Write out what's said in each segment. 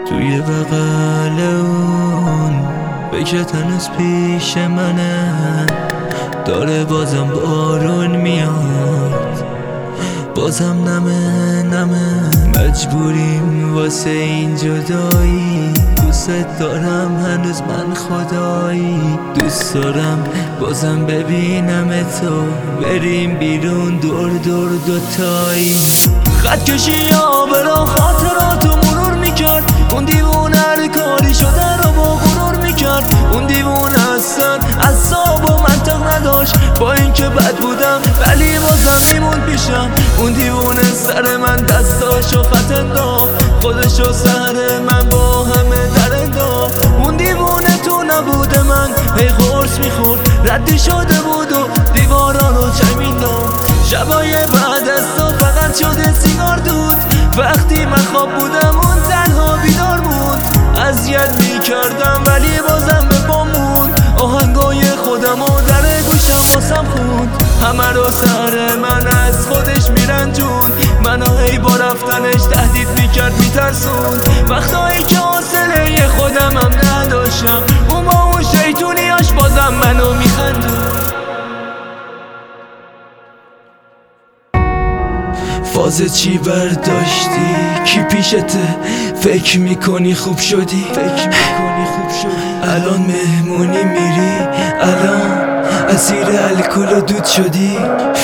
توی بغل اون بکت هنوز پیش منه، داره بازم بارون میاد، بازم نمه مجبوریم واسه این جدایی. دوست دارم هنوز من خدایی، دوست دارم بازم ببینم تو، بریم بیرون دور دور دوتایی. خط کشی آبرا خاطراتو مرور میکرد، اون دیوونه هر کاری شده رو با غرور میکرد. اون دیوونه اصلا اعصاب و منطق نداشت، با اینکه بد بودم ولی بازم میمون پیشم. اون دیوونه سر من دستاشو خط انداخت، خودشو سر من با همه در انداخت. اون دیوونه تو نبوده من هی قرص میخورد، ردی شده بود و دیوارا رو چنگ مینداخت. شبای بعد از تو فقط شده سیگار دود، وقتی من خواب بودم اون تنها بیدار بود. اذیت میکردم ولی بازم به پام موند، آهنگای خودم و در گوشم واسم خوند. همه رو سر من از خودش میرنجون، منو هی با رفتنش تهدید میکرد میترسون. وقتایی که حوصله خودم هم نداشتم، اون با اون شیطونیاش بازم منو میخندون. فاز چی برداشتی؟ کی پیشته؟ فکر میکنی خوب شدی؟ الان مهمونی میری؟ الان اسیر الکل و دود شدی؟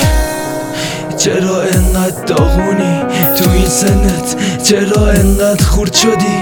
چرا انقدر داغونی تو این سنت؟ چرا انقدر خورد شدی؟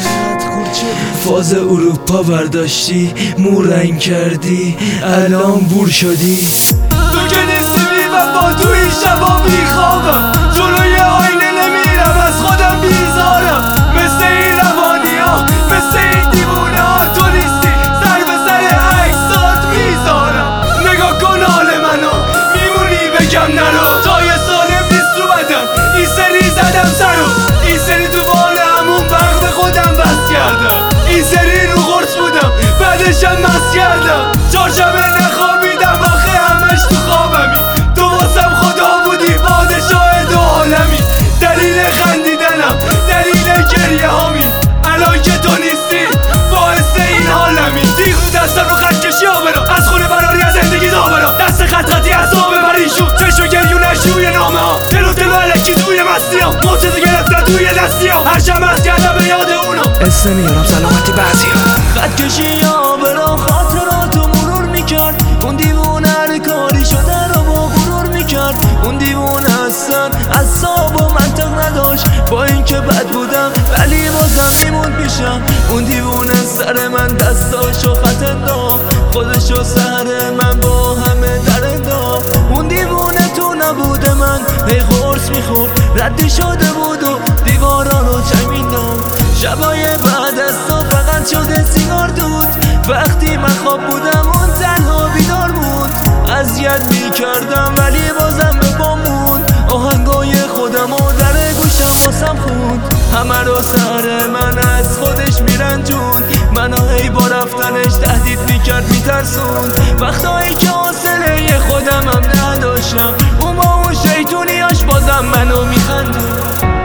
فاز اروپا برداشتی، مو رنگ کردی، الان بور شدی. تو که نیستی بی‌وفا، تو این شبا بیخوابم، جلوی آینه نمیرم، از خودم بیزارم. مثل این روانی ها، مثل این دیوونه ها، تو نیستی سر به سر عکسات میذارم. نگاه کن حال منو، میمونی بگم نرو. جای سالم نیست رو بدن، این سری زدم سرو، این سری تو بال همون بغل خودم بس کردم. این سری رو قرص بودم، بعدشم مست کردم. 4 شبه نخوابیدم، آخه همش تو خوابمی. تو واسم خدا بودی، پادشاه دو عالمی. دلیل خندیدنم، دلیل گریه هامی. الان که تو نیستی باعث این حالمی. تیغ رو دستم رو خط کشی آبرا، از خونه براری از زندگی داورا. دست خطی از آب پریشون، چشم گریونش روی نامه ها. تلو علکی توی مستی ها، معجزه گرفتن توی دستی ها. هر شب از کردم به یاد اونا، اسم میارم سلامتی بعضی ها. خط کشی آبرا خاطراتو مرور میکرد، اون دیوونه هر کاری شده رو با غرور میکرد. اون دیوونه اصلا اعصاب و منطق نداشت، با اینکه بد بودم ولی بازم میمون پیشم. اون دیوونه سر من دستاشو خط انداخت، خودشو سر من با همه در انداخت. اون دیوونه تو نبوده من هی قرص میخورد، ردی شده بود و دیوارا رو چنگ مینداخت. شبای بعد از تو فقط شده سیگار دود، وقتی من خواب بودم اون تنها بیدار بود. اذیت میکردم ولی بازم به پام موند، آهنگای خودم و در گوشم واسم خوند. همه رو سر من از خودش میرنجون، منو هی با رفتنش تهدید میکرد میترسون. وقتایی که حوصله خودم هم نداشتم، اون با اون شیطونیاش بازم منو میخندون.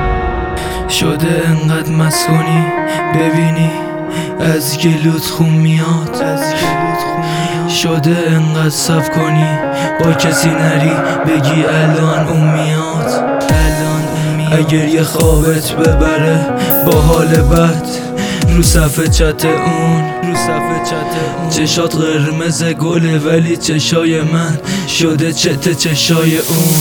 شده انقدر مسونی ببینی از گلوت خون میاد، شده انقدر صف کنی با کسی نری بگی الان اون میاد. اگر یه خوابت ببره با حال بد رو صفحه چت اون، چشات قرمز گله ولی چشای من شده چت چشای اون.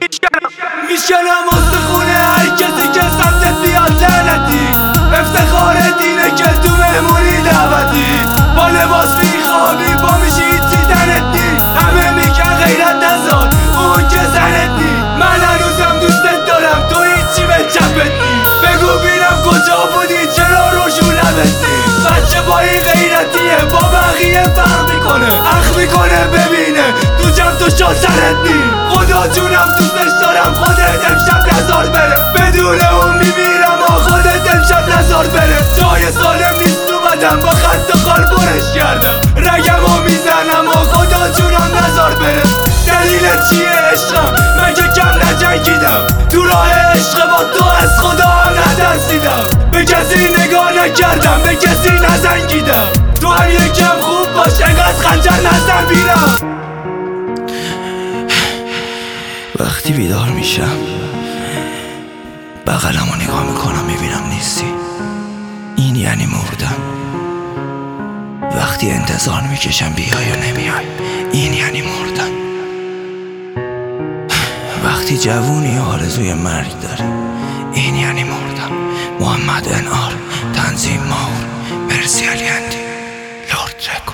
میشکنم استخونه هر کسی که سمتت بیاد لعنتی. افتخار دینه که تو مهمونی دعوتی، با لباس میخوابی با میشی دیدنت نی. همه میگن غیرت نزار اون که زنت نی. من هنوزم دوستت دارم، تو هیچی به چپت نی. بگو بینم کجا بودی، چرا روشو لبت نی. بچه با این غیرتیه با بقیه فرق میکنه، اخ میکنه ببینه تو جمع تو شا سرت نی. خدا جونم دوستش دارم، خودت امشب نزار بره. بدون اون میمیرم، خودت امشب نزار بره. جای سالم نیست تو بدم، با خط و خال برش کردم. رگمو میزنم و خدا جونم نزار بره. دلیلت چیه عشقم؟ من که کم نجنگیدم، تو راه عشق با تو از خدا هم نترسیدم. به کسی نگاه نکردم، به کسی نزنگیدم. تو هر یکم خوب باش، انقدر خنجر نزن بیرم. وقتی بیدار میشم بغلمو نگاه میکنم میبینم نیستی، این یعنی مردم. وقتی انتظار میکشم بیای و نمیای، این یعنی مردم. وقتی جوونی آرزوی مرگ داره، این یعنی مردم. محمد انار، تنظیم ماهور، مرسی علی اندی، لورد رکورد.